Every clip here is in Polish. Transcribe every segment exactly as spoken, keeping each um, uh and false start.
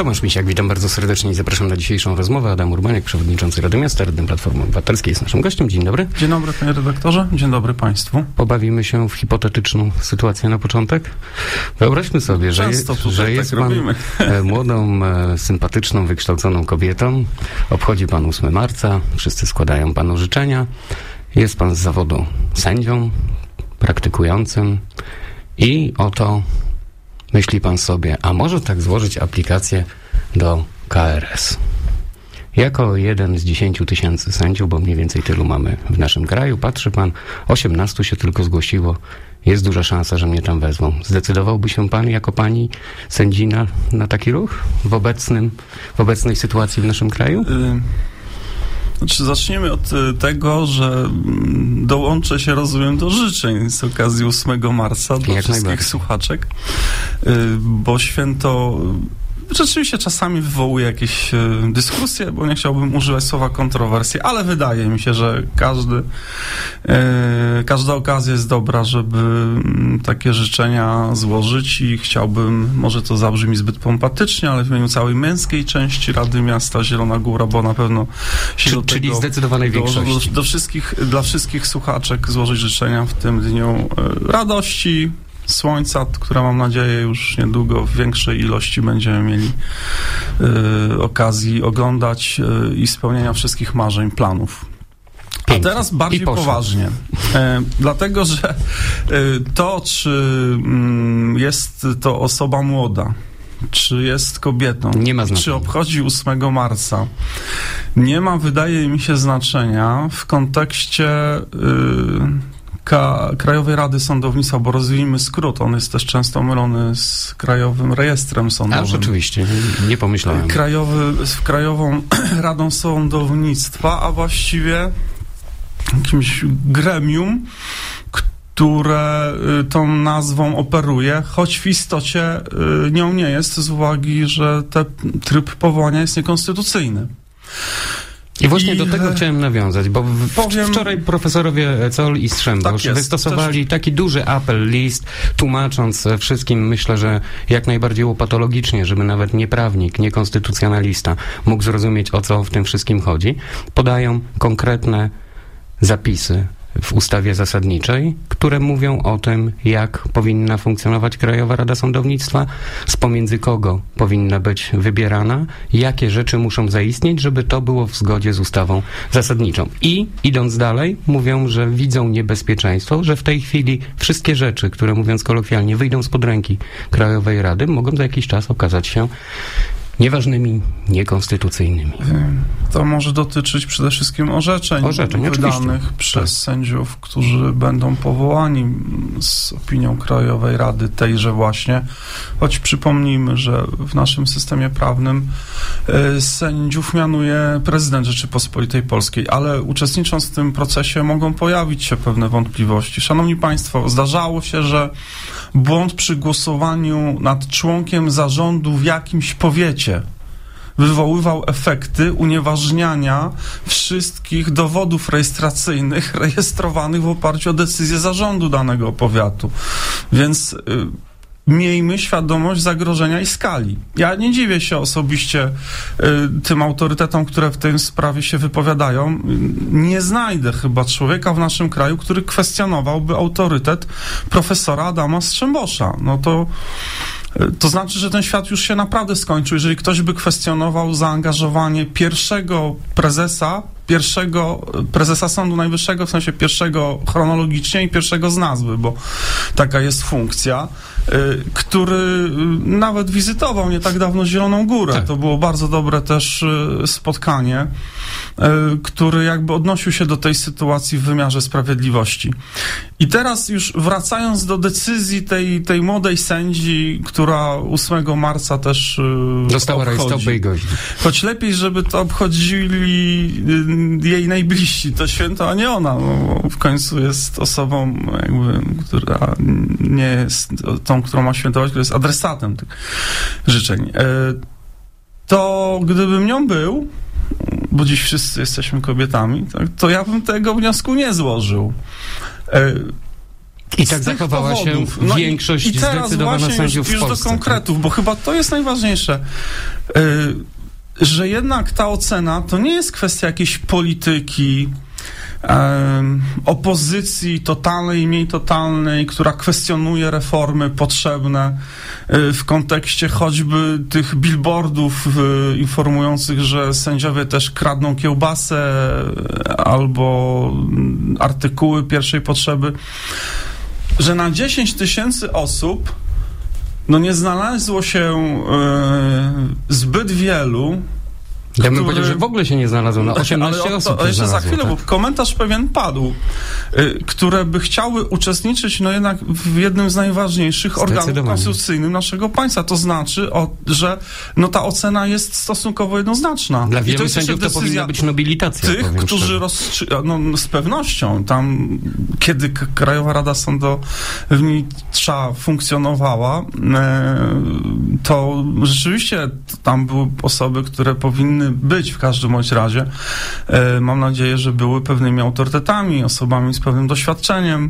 Tomasz Misiak, witam bardzo serdecznie i zapraszam na dzisiejszą rozmowę. Adam Urbaniak, przewodniczący Rady Miasta, radny Platformy Obywatelskiej, jest naszym gościem. Dzień dobry. Dzień dobry, panie redaktorze. Dzień dobry państwu. Pobawimy się w hipotetyczną sytuację na początek. Wyobraźmy sobie, że, je, że tak jest pan robimy. młodą, sympatyczną, wykształconą kobietą. Obchodzi pan ósmego marca, wszyscy składają panu życzenia. Jest pan z zawodu sędzią, praktykującym i oto myśli pan sobie, a może tak złożyć aplikację do K R S. Jako jeden z dziesięciu tysięcy sędziów, bo mniej więcej tylu mamy w naszym kraju, patrzy pan, osiemnastu się tylko zgłosiło, jest duża szansa, że mnie tam wezmą. Zdecydowałby się pan jako pani sędzina na taki ruch w obecnym, w obecnej sytuacji w naszym kraju? Y- Znaczy, zaczniemy od tego, że dołączę się, rozumiem, do życzeń z okazji ósmego marca dla Jak wszystkich słuchaczek, bo święto rzeczywiście czasami wywołuje jakieś dyskusje, bo nie chciałbym używać słowa kontrowersje, ale wydaje mi się, że każdy, każda okazja jest dobra, żeby takie życzenia złożyć i chciałbym, może to zabrzmi zbyt pompatycznie, ale w imieniu całej męskiej części Rady Miasta Zielona Góra, bo na pewno się Czy, do czyli tego, zdecydowanej do, większości. Do, do wszystkich, dla wszystkich słuchaczek złożyć życzenia w tym dniu radości, słońca, które mam nadzieję już niedługo w większej ilości będziemy mieli y, okazji oglądać y, i spełnienia wszystkich marzeń, planów. Pięknie. A teraz bardziej poważnie. E, dlatego, że e, to, czy mm, jest to osoba młoda, czy jest kobietą, nie ma znaczenia. Czy obchodzi ósmego marca, nie ma, wydaje mi się, znaczenia w kontekście y, Ka- Krajowej Rady Sądownictwa, bo rozwijmy skrót, on jest też często mylony z Krajowym Rejestrem Sądowym. A rzeczywiście, nie, nie pomyślałem. Krajowy, z Krajową Radą Sądownictwa, a właściwie jakimś gremium, które tą nazwą operuje, choć w istocie nią nie jest, z uwagi, że ten tryb powołania jest niekonstytucyjny. I właśnie I do tego chciałem nawiązać, bo w, powiem, wczoraj profesorowie Zoll i Strzembosz tak wystosowali też taki duży apel, list, tłumacząc wszystkim, myślę, że jak najbardziej łopatologicznie, żeby nawet nie prawnik, nie konstytucjonalista mógł zrozumieć, o co w tym wszystkim chodzi. Podają konkretne zapisy w ustawie zasadniczej, które mówią o tym, jak powinna funkcjonować Krajowa Rada Sądownictwa, z pomiędzy kogo powinna być wybierana, jakie rzeczy muszą zaistnieć, żeby to było w zgodzie z ustawą zasadniczą. I idąc dalej, mówią, że widzą niebezpieczeństwo, że w tej chwili wszystkie rzeczy, które mówiąc kolokwialnie wyjdą spod ręki Krajowej Rady, mogą za jakiś czas okazać się nieważnymi, niekonstytucyjnymi. To może dotyczyć przede wszystkim orzeczeń, orzeczeń wydanych oczywiście. przez tak. sędziów, którzy będą powołani z opinią Krajowej Rady tejże właśnie, choć przypomnijmy, że w naszym systemie prawnym y, sędziów mianuje prezydent Rzeczypospolitej Polskiej, ale uczestnicząc w tym procesie mogą pojawić się pewne wątpliwości. Szanowni Państwo, zdarzało się, że błąd przy głosowaniu nad członkiem zarządu w jakimś powiecie wywoływał efekty unieważniania wszystkich dowodów rejestracyjnych rejestrowanych w oparciu o decyzję zarządu danego powiatu. Więc y, miejmy świadomość zagrożenia i skali. Ja nie dziwię się osobiście y, tym autorytetom, które w tej sprawie się wypowiadają. Nie znajdę chyba człowieka w naszym kraju, który kwestionowałby autorytet profesora Adama Strzembosza. No to To znaczy, że ten świat już się naprawdę skończył. Jeżeli ktoś by kwestionował zaangażowanie pierwszego prezesa, pierwszego prezesa Sądu Najwyższego, w sensie pierwszego chronologicznie i pierwszego z nazwy, bo taka jest funkcja, y, który nawet wizytował nie tak dawno Zieloną Górę. Tak. To było bardzo dobre też y, spotkanie, y, który jakby odnosił się do tej sytuacji w wymiarze sprawiedliwości. I teraz już wracając do decyzji tej, tej młodej sędzi, która ósmego marca też y, dostała rajstopy i goździ. Choć lepiej, żeby to obchodzili y, jej najbliżsi to święto, a nie ona. No, w końcu jest osobą, jakby, która nie jest tą, którą ma świętować, która jest adresatem tych życzeń. Y, to gdybym nią był, bo dziś wszyscy jesteśmy kobietami, tak, to ja bym tego wniosku nie złożył. Y, I tak zachowała się no większość i, i teraz zdecydowana sędziów już, w Polsce. Już do konkretów, bo chyba to jest najważniejsze, yy, że jednak ta ocena to nie jest kwestia jakiejś polityki, opozycji totalnej i mniej totalnej, która kwestionuje reformy potrzebne w kontekście choćby tych billboardów informujących, że sędziowie też kradną kiełbasę albo artykuły pierwszej potrzeby, że na dziesięć tysięcy osób no nie znalazło się y, zbyt wielu. Ja bym który... powiedział, że w ogóle się nie znalazło, na osiemnaście ale osób to, jeszcze znalazło, za chwilę, tak? Bo komentarz pewien padł, y, które by chciały uczestniczyć no jednak w jednym z najważniejszych organów konstytucyjnych naszego państwa. To znaczy, o, że no ta ocena jest stosunkowo jednoznaczna. Dla wielu sędziów to powinna być nobilitacja. Tych, którzy rozstrzy- no, z pewnością tam, kiedy Krajowa Rada Sądownictwa funkcjonowała, y, to rzeczywiście tam były osoby, które powinny być w każdym bądź razie. E, mam nadzieję, że były pewnymi autorytetami, osobami z pewnym doświadczeniem.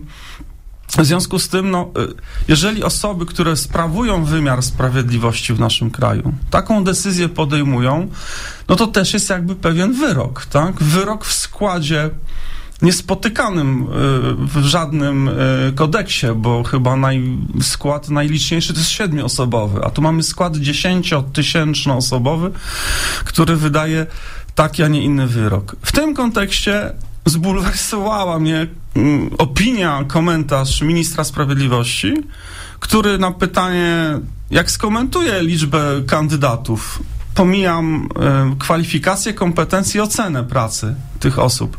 W związku z tym, no, jeżeli osoby, które sprawują wymiar sprawiedliwości w naszym kraju, taką decyzję podejmują, no to też jest jakby pewien wyrok, tak? Wyrok w składzie niespotykanym w żadnym kodeksie, bo chyba naj, skład najliczniejszy to jest siedmioosobowy, a tu mamy skład dziesięciotysięcznoosobowy, który wydaje taki, a nie inny wyrok. W tym kontekście zbulwersowała mnie opinia, komentarz ministra sprawiedliwości, który na pytanie, jak skomentuje liczbę kandydatów, pomijam kwalifikacje, kompetencje i ocenę pracy tych osób,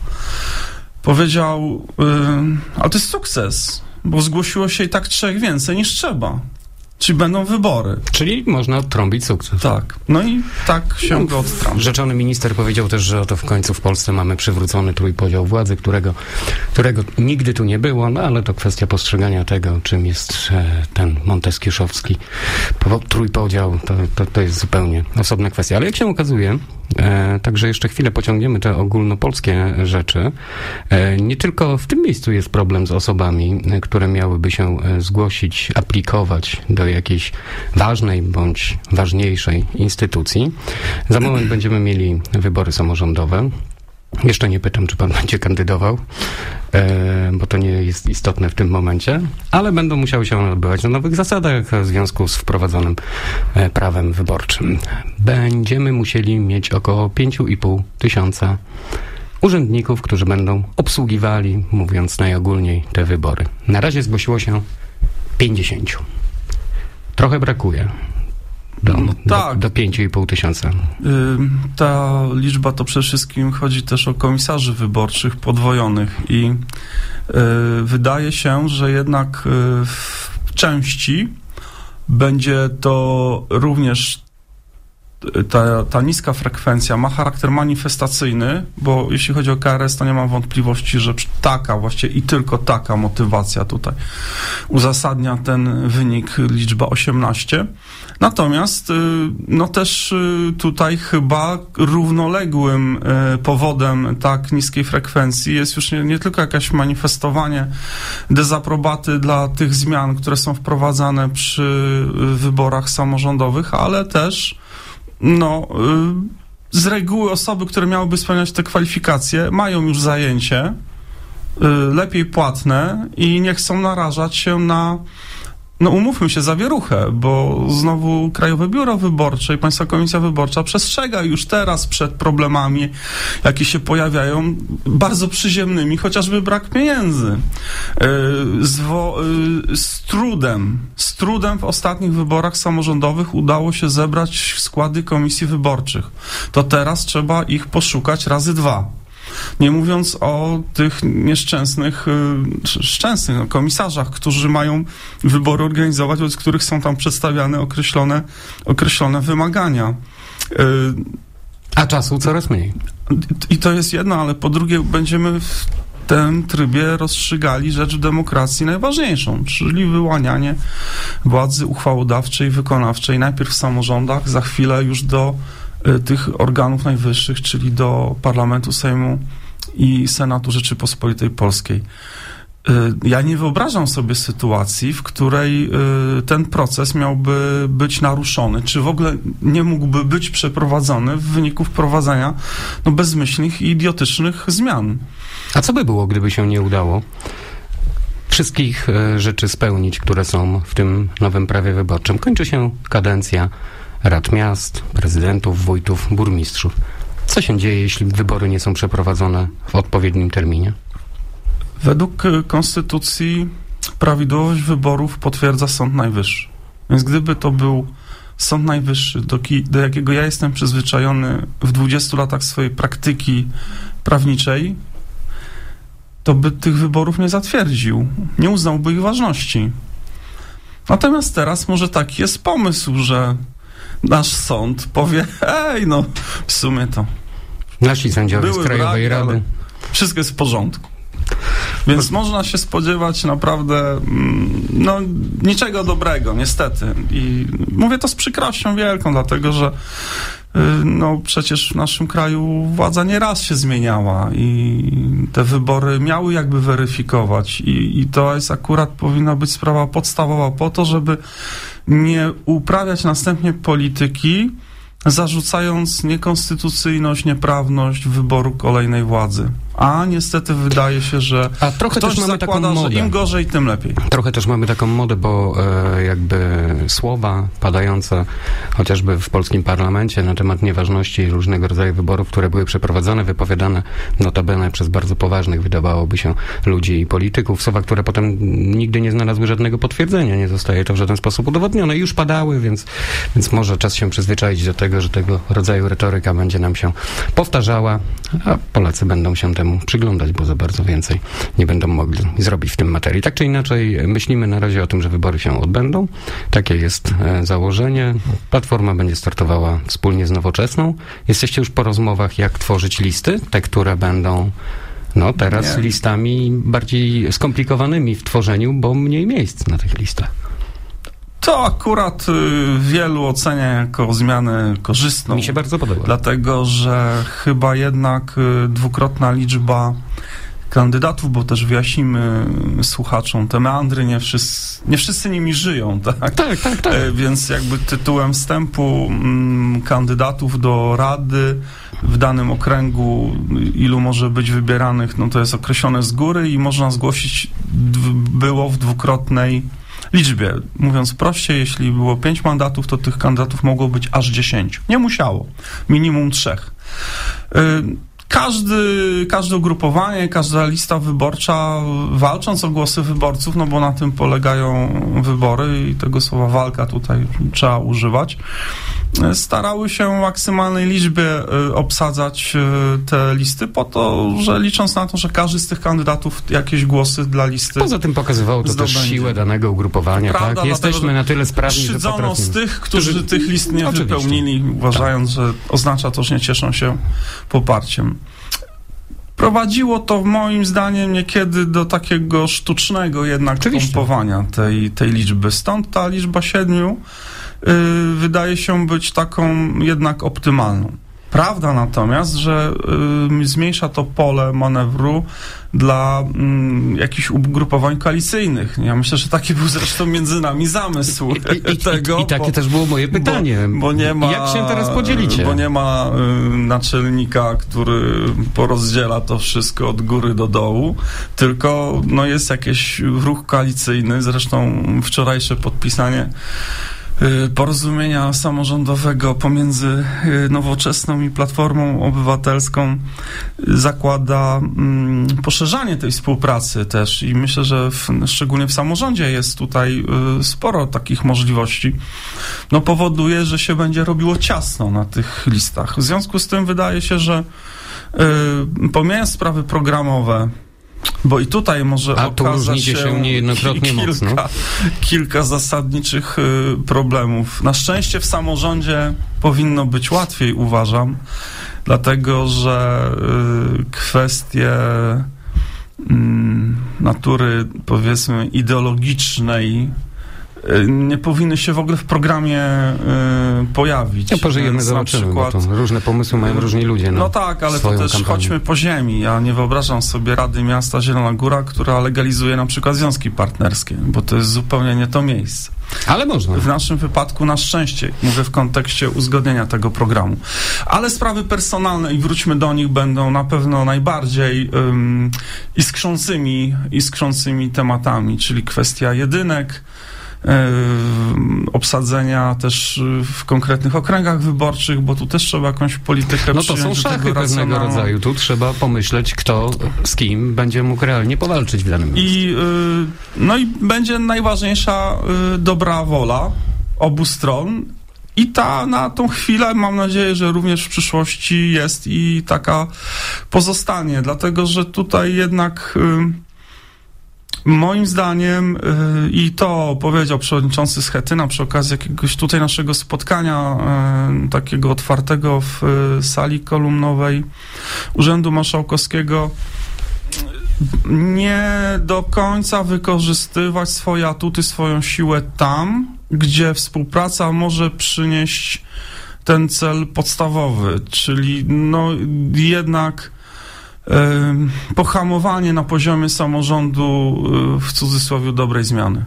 powiedział, yy, ale to jest sukces, bo zgłosiło się i tak trzech więcej niż trzeba. Czyli będą wybory. Czyli można odtrąbić sukces. Tak. No i tak się no, go odtrąbi. Rzeczony minister powiedział też, że oto w końcu w Polsce mamy przywrócony trójpodział władzy, którego, którego nigdy tu nie było, no ale to kwestia postrzegania tego, czym jest e, ten monteskiuszowski trójpodział, to, to, to jest zupełnie osobna kwestia. Ale jak się okazuje, e, także jeszcze chwilę pociągniemy te ogólnopolskie rzeczy, e, nie tylko w tym miejscu jest problem z osobami, które miałyby się zgłosić, aplikować do jakiejś ważnej bądź ważniejszej instytucji. Za moment będziemy mieli wybory samorządowe. Jeszcze nie pytam, czy pan będzie kandydował, e, bo to nie jest istotne w tym momencie, ale będą musiały się one odbywać na nowych zasadach w związku z wprowadzonym e, prawem wyborczym. Będziemy musieli mieć około pięć i pół tysiąca urzędników, którzy będą obsługiwali, mówiąc najogólniej, te wybory. Na razie zgłosiło się pięćdziesięciu. Trochę brakuje. Do, no tak. do, do pięć i pół tysiąca. Ta liczba to przede wszystkim chodzi też o komisarzy wyborczych podwojonych i y, wydaje się, że jednak y, w części będzie to również ta, ta niska frekwencja ma charakter manifestacyjny, bo jeśli chodzi o K R S, to nie mam wątpliwości, że taka właściwie i tylko taka motywacja tutaj uzasadnia ten wynik, liczba osiemnaście. Natomiast no też tutaj chyba równoległym powodem tak niskiej frekwencji jest już nie, nie tylko jakieś manifestowanie dezaprobaty dla tych zmian, które są wprowadzane przy wyborach samorządowych, ale też no, z reguły osoby, które miałyby spełniać te kwalifikacje, mają już zajęcie lepiej płatne i nie chcą narażać się na, no umówmy się, zawieruchę, bo znowu Krajowe Biuro Wyborcze i Państwowa Komisja Wyborcza przestrzega już teraz przed problemami, jakie się pojawiają, bardzo przyziemnymi, chociażby brak pieniędzy. Z, wo, z trudem, z trudem w ostatnich wyborach samorządowych udało się zebrać składy komisji wyborczych. To teraz trzeba ich poszukać razy dwa. Nie mówiąc o tych nieszczęsnych, szczęsnych no, komisarzach, którzy mają wybory organizować, wobec których są tam przedstawiane określone, określone wymagania. A czasu coraz mniej. I to jest jedno, ale po drugie będziemy w tym trybie rozstrzygali rzecz w demokracji najważniejszą, czyli wyłanianie władzy uchwałodawczej, wykonawczej, najpierw w samorządach, za chwilę już do tych organów najwyższych, czyli do Parlamentu, Sejmu i Senatu Rzeczypospolitej Polskiej. Ja nie wyobrażam sobie sytuacji, w której ten proces miałby być naruszony, czy w ogóle nie mógłby być przeprowadzony w wyniku wprowadzenia no, bezmyślnych i idiotycznych zmian. A co by było, gdyby się nie udało wszystkich rzeczy spełnić, które są w tym nowym prawie wyborczym? Kończy się kadencja rad miast, prezydentów, wójtów, burmistrzów. Co się dzieje, jeśli wybory nie są przeprowadzone w odpowiednim terminie? Według konstytucji prawidłowość wyborów potwierdza Sąd Najwyższy. Więc gdyby to był Sąd Najwyższy, do, ki- do jakiego ja jestem przyzwyczajony w dwudziestu latach swojej praktyki prawniczej, to by tych wyborów nie zatwierdził, nie uznałby ich ważności. Natomiast teraz może taki jest pomysł, że nasz sąd powie, ej, no w sumie to nasi sędziowie z Krajowej braki, Rady. Wszystko jest w porządku. Więc Bo... można się spodziewać naprawdę no, niczego dobrego, niestety. I mówię to z przykrością wielką, dlatego że no przecież w naszym kraju władza nieraz się zmieniała i te wybory miały jakby weryfikować i, i to jest akurat powinna być sprawa podstawowa po to, żeby nie uprawiać następnie polityki, zarzucając niekonstytucyjność, nieprawność wyboru kolejnej władzy. A niestety wydaje się, że A trochę ktoś też mamy zakłada, taką modę. że im gorzej, tym lepiej. Trochę też mamy taką modę, bo e, jakby słowa padające chociażby w polskim parlamencie na temat nieważności różnego rodzaju wyborów, które były przeprowadzone, wypowiadane notabene przez bardzo poważnych, wydawałoby się, ludzi i polityków. Słowa, które potem nigdy nie znalazły żadnego potwierdzenia, nie zostaje to w żaden sposób udowodnione. Już padały, więc, więc może czas się przyzwyczaić do tego, że tego rodzaju retoryka będzie nam się powtarzała, a Polacy będą się temu przyglądać, bo za bardzo więcej nie będą mogli zrobić w tym materii. Tak czy inaczej, myślimy na razie o tym, że wybory się odbędą. Takie jest e, założenie. Platforma będzie startowała wspólnie z Nowoczesną. Jesteście już po rozmowach, jak tworzyć listy, te, które będą no teraz nie. listami bardziej skomplikowanymi w tworzeniu, bo mniej miejsc na tych listach. To akurat y, wielu ocenia jako zmianę korzystną. Mi się bardzo podoba. Dlatego, że chyba jednak y, dwukrotna liczba kandydatów, bo też wyjaśnimy słuchaczom te meandry, nie wszyscy, nie wszyscy nimi żyją, tak? Tak, tak, tak. E, więc jakby tytułem wstępu m, kandydatów do rady w danym okręgu, ilu może być wybieranych, no to jest określone z góry i można zgłosić d- było w dwukrotnej liczbie. Mówiąc prościej, jeśli było pięć mandatów, to tych kandydatów mogło być aż dziesięciu. Nie musiało. Minimum trzech. Każdy, każde ugrupowanie, każda lista wyborcza, walcząc o głosy wyborców, no bo na tym polegają wybory i tego słowa walka tutaj trzeba używać, starały się w maksymalnej liczbie obsadzać te listy po to, że licząc na to, że każdy z tych kandydatów jakieś głosy dla listy Poza tym pokazywało to zdobędzie. Też siłę danego ugrupowania. Prawda, tak? Jesteśmy na tyle sprawni, że potrafimy. z tych, którzy, którzy tych list nie oczywiście. wypełnili, uważając, tak. że oznacza to, że nie cieszą się poparciem. Prowadziło to moim zdaniem niekiedy do takiego sztucznego jednak Oczywiście. pompowania tej, tej liczby. Stąd ta liczba siedmiu yy, wydaje się być taką jednak optymalną. Prawda natomiast, że y, zmniejsza to pole manewru dla y, jakichś ugrupowań koalicyjnych. Ja myślę, że taki był zresztą między nami zamysł I, i, tego. I, i takie bo, też było moje pytanie. Bo, bo nie ma, Jak się teraz podzielicie? Bo nie ma y, naczelnika, który porozdziela to wszystko od góry do dołu, tylko no, jest jakiś ruch koalicyjny. Zresztą wczorajsze podpisanie porozumienia samorządowego pomiędzy Nowoczesną i Platformą Obywatelską zakłada mm, poszerzanie tej współpracy też i myślę, że w, szczególnie w samorządzie jest tutaj y, sporo takich możliwości. No powoduje, że się będzie robiło ciasno na tych listach. W związku z tym wydaje się, że y, pomijając sprawy programowe, bo i tutaj może A tu okazać się, się niejednokrotnie kilka, mocno. kilka zasadniczych y, problemów. Na szczęście w samorządzie powinno być łatwiej, uważam, dlatego że y, kwestie y, natury, powiedzmy, ideologicznej nie powinny się w ogóle w programie y, pojawić. Ja pożyjemy, Więc zobaczymy, przykład, bo to różne pomysły mają różni ludzie na No tak, ale to też kampanię. Chodźmy po ziemi. Ja nie wyobrażam sobie Rady Miasta Zielona Góra, która legalizuje na przykład związki partnerskie, bo to jest zupełnie nie to miejsce. Ale można. W naszym wypadku na szczęście, mówię w kontekście uzgodnienia tego programu. Ale sprawy personalne, i wróćmy do nich, będą na pewno najbardziej um, iskrzącymi, iskrzącymi tematami, czyli kwestia jedynek, obsadzenia też w konkretnych okręgach wyborczych, bo tu też trzeba jakąś politykę No to są szachy pewnego rodzaju. Tu trzeba pomyśleć, kto z kim będzie mógł realnie powalczyć w danym miejscu. I, no i będzie najważniejsza dobra wola obu stron. I ta na tą chwilę, mam nadzieję, że również w przyszłości jest i taka pozostanie, dlatego że tutaj jednak moim zdaniem, yy, i to powiedział przewodniczący Schetyna przy okazji jakiegoś tutaj naszego spotkania yy, takiego otwartego w yy, sali kolumnowej Urzędu Marszałkowskiego, nie do końca wykorzystywać swoje atuty, swoją siłę tam, gdzie współpraca może przynieść ten cel podstawowy, czyli no jednak pohamowanie na poziomie samorządu, w cudzysłowie, dobrej zmiany.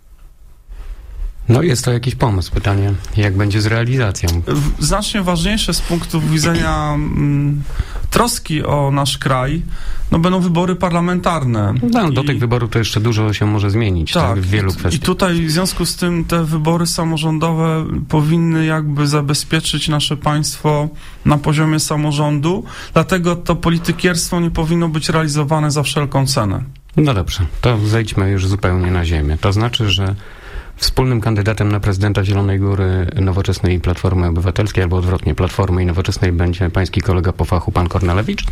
No jest to jakiś pomysł. Pytanie, jak będzie z realizacją? Znacznie ważniejsze z punktu widzenia mm, troski o nasz kraj, no będą wybory parlamentarne. No, do I, tych wyborów to jeszcze dużo się może zmienić, tak, tak w wielu i, kwestiach. I tutaj w związku z tym te wybory samorządowe powinny jakby zabezpieczyć nasze państwo na poziomie samorządu, dlatego to politykierstwo nie powinno być realizowane za wszelką cenę. No dobrze, to zejdźmy już zupełnie na ziemię. To znaczy, że wspólnym kandydatem na prezydenta Zielonej Góry Nowoczesnej i Platformy Obywatelskiej, albo odwrotnie, Platformy i Nowoczesnej będzie pański kolega po fachu, pan Kornelewicz?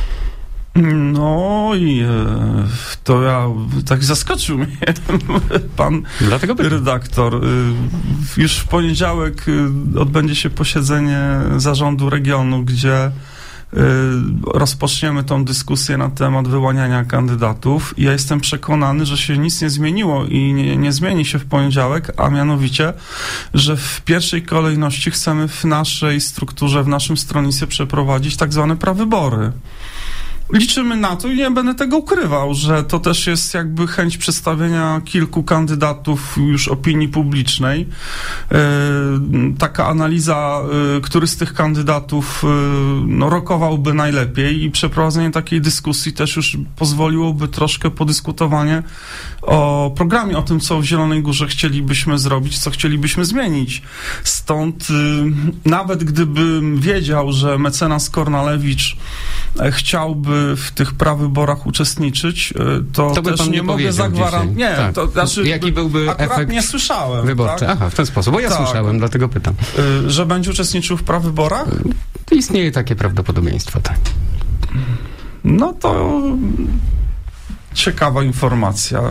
No i to ja tak zaskoczył mnie pan Dlatego redaktor. Już w poniedziałek odbędzie się posiedzenie zarządu regionu, gdzie rozpoczniemy tą dyskusję na temat wyłaniania kandydatów. I ja jestem przekonany, że się nic nie zmieniło i nie, nie zmieni się w poniedziałek, a mianowicie, że w pierwszej kolejności chcemy w naszej strukturze, w naszym stronnictwie przeprowadzić tak zwane prawybory. Liczymy na to i nie będę tego ukrywał, że to też jest jakby chęć przedstawienia kilku kandydatów już opinii publicznej. Yy, taka analiza, yy, który z tych kandydatów yy, no, rokowałby najlepiej i przeprowadzenie takiej dyskusji też już pozwoliłoby troszkę podyskutowanie o programie, o tym, co w Zielonej Górze chcielibyśmy zrobić, co chcielibyśmy zmienić. Stąd yy, nawet gdybym wiedział, że mecenas Kornelewicz chciałby w tych prawyborach uczestniczyć, to, to też nie, nie mogę zagwarantować. Nie, tak. to znaczy, jaki byłby efekt nie słyszałem. Wyborczy. Tak? Aha, w ten sposób, bo ja tak. słyszałem, dlatego pytam. Że będzie uczestniczył w prawyborach? Istnieje takie prawdopodobieństwo, tak. No to ciekawa informacja.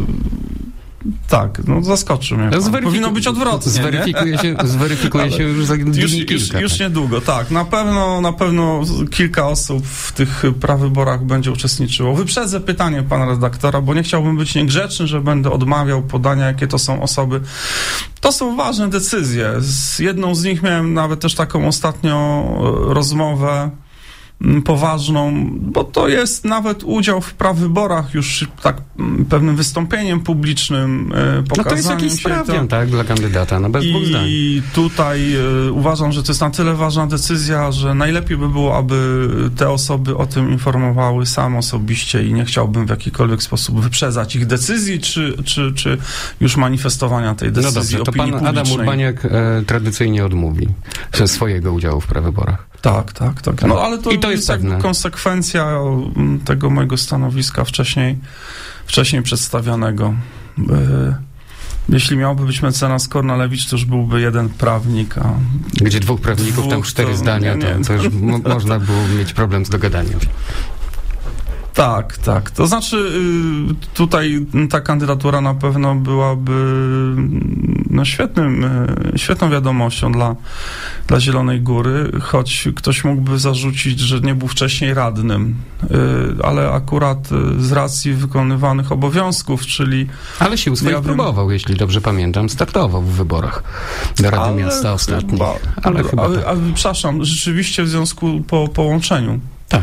Tak, no zaskoczy mnie. Zweryfiku- Powinno być odwrotnie. Zweryfikuje się, zweryfikuje się już za już, kilka, już, już tak. niedługo, tak. Na pewno, na pewno kilka osób w tych prawyborach będzie uczestniczyło. Wyprzedzę pytanie pana redaktora, bo nie chciałbym być niegrzeczny, że będę odmawiał podania, jakie to są osoby. To są ważne decyzje. Z jedną z nich miałem nawet też taką ostatnią rozmowę poważną, bo to jest nawet udział w prawyborach już tak pewnym wystąpieniem publicznym, pokazaniem no to jest jakiś sprawdzian, tak, dla kandydata, no bez dwóch zdań. I tutaj y, uważam, że to jest na tyle ważna decyzja, że najlepiej by było, aby te osoby o tym informowały sam osobiście i nie chciałbym w jakikolwiek sposób wyprzedzać ich decyzji, czy, czy, czy już manifestowania tej decyzji. No dobrze, to pan publicznej. Adam Urbaniak e, tradycyjnie odmówi swojego udziału w prawyborach. Tak, tak, tak. No ale to, I to jest, jest jakby konsekwencja tego mojego stanowiska wcześniej, wcześniej przedstawionego. Jeśli miałby być mecenas Kornelewicz, to już byłby jeden prawnik, a... Gdzie dwóch prawników, dwóch, tam cztery to, zdania, nie, nie. To, to już mo- można było mieć problem z dogadaniem. Tak, tak. To znaczy tutaj ta kandydatura na pewno byłaby no świetnym, świetną wiadomością dla, dla Zielonej Góry, choć ktoś mógłby zarzucić, że nie był wcześniej radnym, ale akurat z racji wykonywanych obowiązków, czyli... Ale sił swoich ja próbował, jeśli dobrze pamiętam, startował w wyborach do Rady ale Miasta ostatnich. Chyba, ale chyba ale, tak. ale, przepraszam, rzeczywiście w związku po połączeniu. Tak.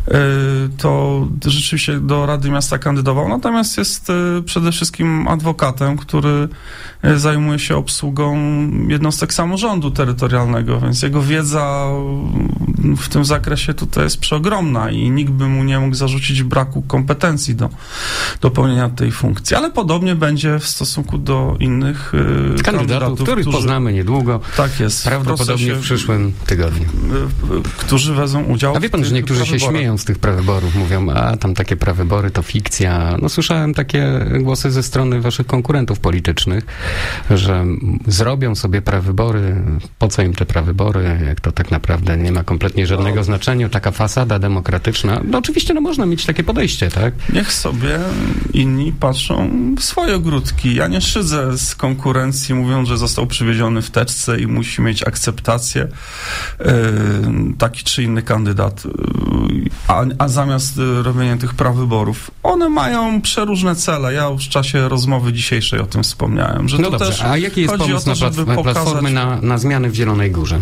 To rzeczywiście do Rady Miasta kandydował, natomiast jest przede wszystkim adwokatem, który zajmuje się obsługą jednostek samorządu terytorialnego, więc jego wiedza w tym zakresie tutaj jest przeogromna i nikt by mu nie mógł zarzucić braku kompetencji do, do pełnienia tej funkcji. Ale podobnie będzie w stosunku do innych kandydatów, kandydatów których którzy, poznamy niedługo. Tak jest. Prawdopodobnie w, w przyszłym tygodniu. Którzy wezmą udział. A wie pan, że niektórzy się śmieją z tych prawyborów, mówią, a tam takie prawybory to fikcja. No słyszałem takie głosy ze strony waszych konkurentów politycznych, że zrobią sobie prawybory, po co im te prawybory, jak to tak naprawdę nie ma kompletnie żadnego no. znaczenia, taka fasada demokratyczna. No oczywiście, no można mieć takie podejście, tak? Niech sobie inni patrzą w swoje ogródki. Ja nie szydzę z konkurencji, mówiąc, że został przywieziony w teczce i musi mieć akceptację yy, taki czy inny kandydat. A, a zamiast robienia tych prawyborów, one mają przeróżne cele. Ja już w czasie rozmowy dzisiejszej o tym wspomniałem. Że no to dobrze, też a jaki jest pomysł to, na platformy pokazać... na, na zmiany w Zielonej Górze?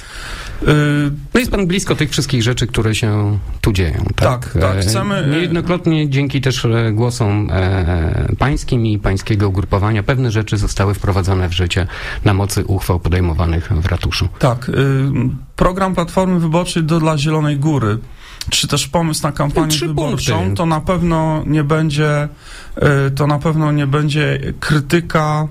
No jest pan blisko tych wszystkich rzeczy, które się tu dzieją. Tak, tak, tak chcemy... Niejednokrotnie dzięki też głosom e, pańskim i pańskiego ugrupowania pewne rzeczy zostały wprowadzone w życie na mocy uchwał podejmowanych w ratuszu. Tak. Y, program Platformy Wyborczej do dla Zielonej Góry, czy też pomysł na kampanię Trzy wyborczą, punkty. to na pewno nie będzie, y, to na pewno nie będzie krytyka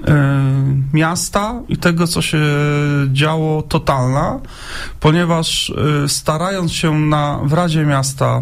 miasta i tego, co się działo, totalna, ponieważ starając się na, w Radzie Miasta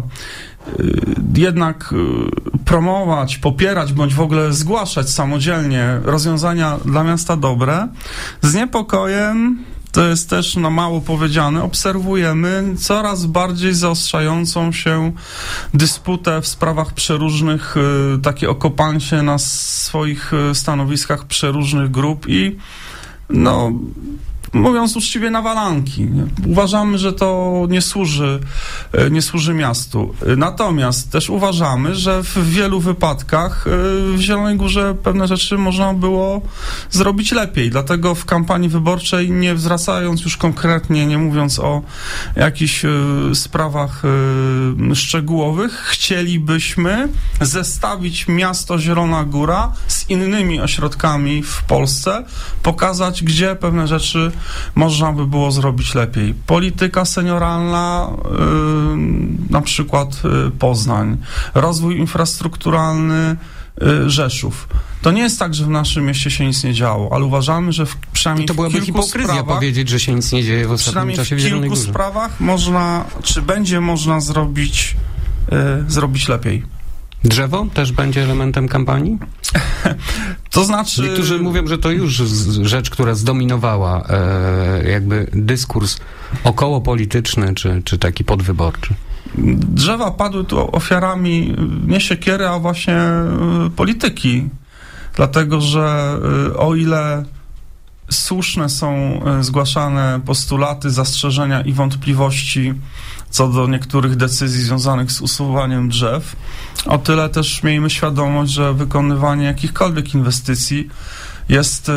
jednak promować, popierać, bądź w ogóle zgłaszać samodzielnie rozwiązania dla miasta dobre, z niepokojem, to jest też no, mało powiedziane, obserwujemy coraz bardziej zaostrzającą się dysputę w sprawach przeróżnych, y, takie okopanie się na swoich stanowiskach przeróżnych grup i no... mówiąc uczciwie, nawalanki. Uważamy, że to nie służy, nie służy miastu. Natomiast też uważamy, że w wielu wypadkach w Zielonej Górze pewne rzeczy można było zrobić lepiej. Dlatego w kampanii wyborczej, nie zwracając już konkretnie, nie mówiąc o jakichś sprawach szczegółowych, chcielibyśmy zestawić miasto Zielona Góra z innymi ośrodkami w Polsce, pokazać, gdzie pewne rzeczy można by było zrobić lepiej. Polityka senioralna, yy, na przykład yy, Poznań, rozwój infrastrukturalny yy, Rzeszów. To nie jest tak, że w naszym mieście się nic nie działo, ale uważamy, że w, przynajmniej to w byłaby kilku hipokryzja sprawach, powiedzieć, że się nic nie dzieje w ostatnim czasie w Zielonej Górze. W kilku sprawach można, czy będzie można zrobić, yy, zrobić lepiej. Drzewo też będzie elementem kampanii? To znaczy... Niektórzy mówią, że to już rzecz, która zdominowała e, jakby dyskurs okołopolityczny, czy, czy taki podwyborczy. Drzewa padły tu ofiarami nie siekiery, a właśnie polityki. Dlatego, że o ile słuszne są zgłaszane postulaty, zastrzeżenia i wątpliwości co do niektórych decyzji związanych z usuwaniem drzew, o tyle też miejmy świadomość, że wykonywanie jakichkolwiek inwestycji jest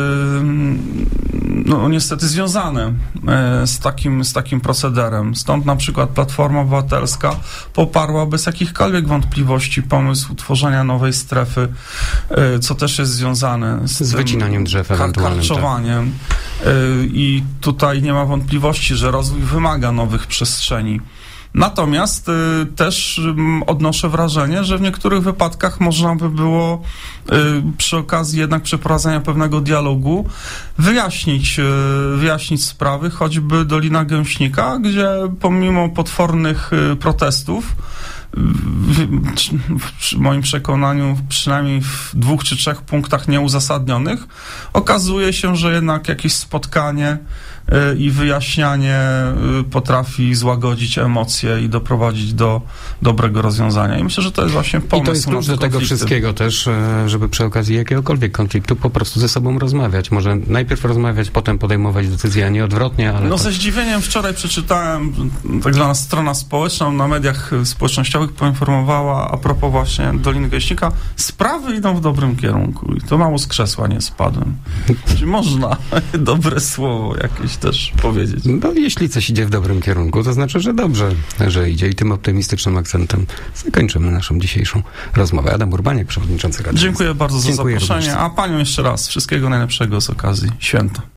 no, niestety związane z takim, z takim procederem. Stąd na przykład Platforma Obywatelska poparła bez jakichkolwiek wątpliwości pomysł utworzenia nowej strefy, co też jest związane z, z wycinaniem drzew ewentualnym. Karczowaniem. Tak. I tutaj nie ma wątpliwości, że rozwój wymaga nowych przestrzeni. Natomiast y, też y, odnoszę wrażenie, że w niektórych wypadkach można by było y, przy okazji jednak przeprowadzenia pewnego dialogu wyjaśnić, y, wyjaśnić sprawy, choćby Dolina Gęśnika, gdzie pomimo potwornych y, protestów W, w moim przekonaniu przynajmniej w dwóch czy trzech punktach nieuzasadnionych okazuje się, że jednak jakieś spotkanie i wyjaśnianie potrafi złagodzić emocje i doprowadzić do dobrego rozwiązania. I myślę, że to jest właśnie pomysł. I to jest klucz do tego wszystkiego też, żeby przy okazji jakiegokolwiek konfliktu po prostu ze sobą rozmawiać. Może najpierw rozmawiać, potem podejmować decyzje, a nie odwrotnie, ale... No to... ze zdziwieniem wczoraj przeczytałem, tak zwana strona społeczna na mediach społecznościowych poinformowała a propos właśnie Doliny Gęśnika, sprawy idą w dobrym kierunku i to mało z krzesła nie spadłem. Czyli można dobre słowo jakieś też powiedzieć. No jeśli coś idzie w dobrym kierunku, to znaczy, że dobrze, że idzie i tym optymistycznym akcentem zakończymy naszą dzisiejszą rozmowę. Adam Urbaniak, przewodniczący Rady. Dziękuję bardzo za Dziękuję zaproszenie, również. a panią jeszcze raz wszystkiego najlepszego z okazji święta.